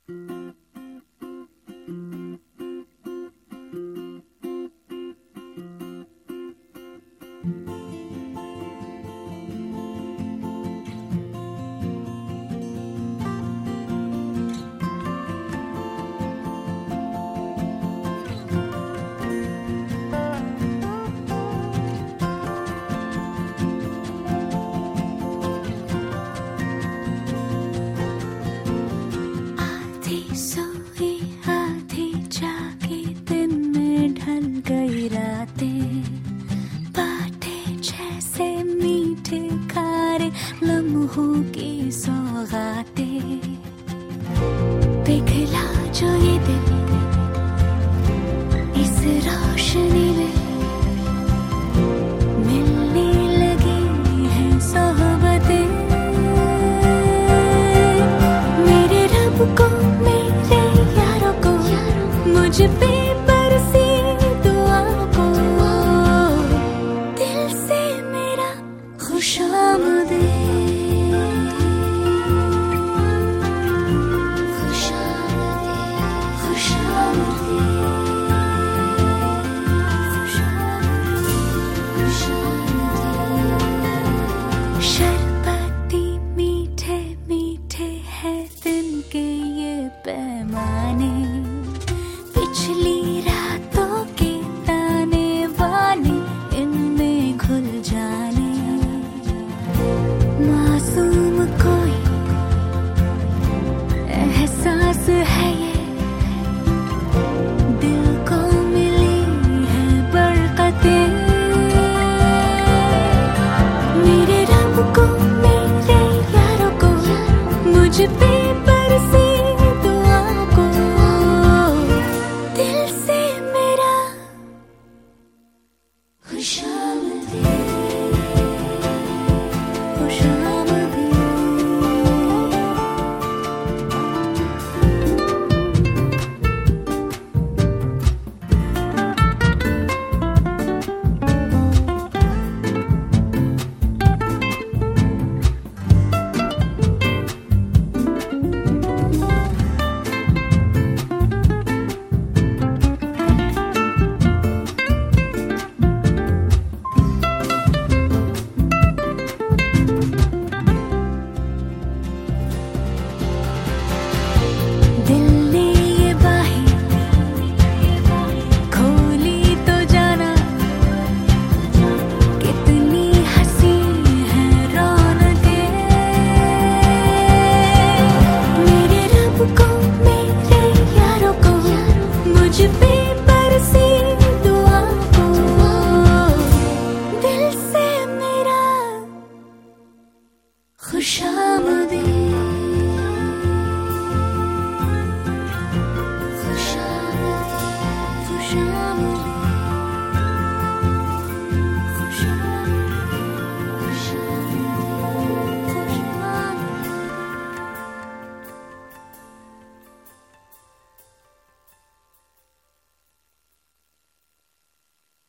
सोई आधी जागी दिन में ढल गई रातें, बाटे जैसे मीठे खारे लम्हों की सौगातें। पिघला जो ये दिल इस रोशनी में, मिलने लगी है सोहबतें। मेरे रब को मुझ पे बरसी दुआ को, दिल से मेरा खुशामदीद, खुशामदीद, खुशामदीद, खुशामदीद। शरबती मीठे मीठे है दिन के ये पैमाने, पिछली रातों के ताने वाने इनमें घुल जाने। मासूम कोई एहसास है ये, दिल को मिली है बरकतें। मेरे रब को मेरे यारों को, मुझ पे बरसी दुआ को, दिल से मेरा खुशामदीद, खुशामदीद। दिल